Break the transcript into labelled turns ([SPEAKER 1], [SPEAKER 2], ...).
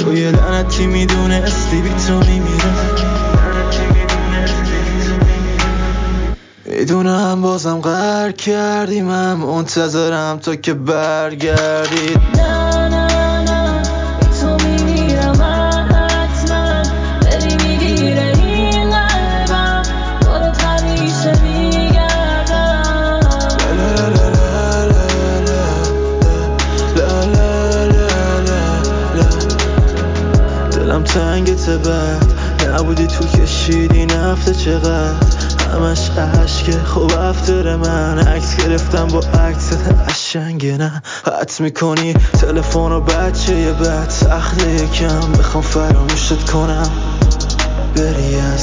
[SPEAKER 1] تو یه لعنتی میدونستی بی تو میمیرم. میدونم بازم قهر کردی، من منتظرم تا که برگردی.
[SPEAKER 2] نه نه نه بی تو میمیرم من حتما، دلی میگیره این قلبم، دورت همیشه میگردم.
[SPEAKER 1] دلم تنگت بد نبودی، تو کشیدی نفته چقدر همش عشقه. خب افتر من عکس گرفتم با عکست قشنگه، نه حت میکنی تلفن و بچه یه بد سخته یکم بخوام فراموشت کنم، بری از